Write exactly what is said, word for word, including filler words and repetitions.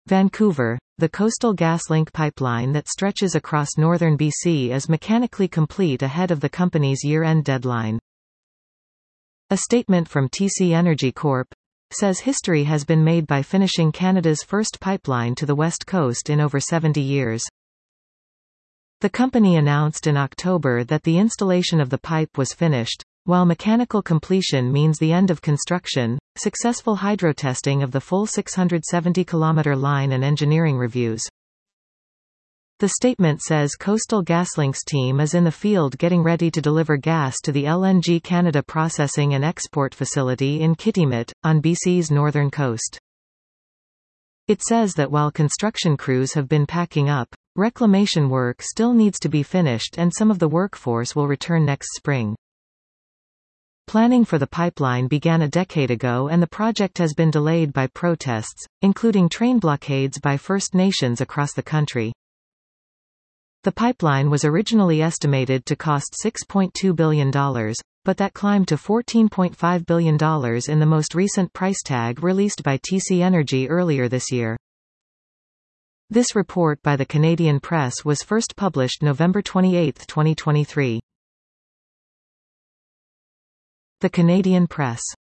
Vancouver. The Coastal GasLink pipeline that stretches across northern B C is mechanically complete ahead of the company's year-end deadline. A statement from T C Energy Corporation says history has been made by finishing Canada's first pipeline to the west coast in over seventy years. The company announced in October that the installation of the pipe was finished. While mechanical completion means the end of construction, successful hydrotesting of the full six hundred seventy kilometer line and engineering reviews. The statement says Coastal GasLink's team is in the field getting ready to deliver gas to the L N G Canada processing and export facility in Kitimat, on B C's northern coast. It says that while construction crews have been packing up, reclamation work still needs to be finished and some of the workforce will return next spring. Planning for the pipeline began a decade ago and the project has been delayed by protests, including train blockades by First Nations across the country. The pipeline was originally estimated to cost six point two billion dollars, but that climbed to fourteen point five billion dollars in the most recent price tag released by T C Energy earlier this year. This report by the Canadian Press was first published November twenty-eighth, twenty twenty-three. The Canadian Press.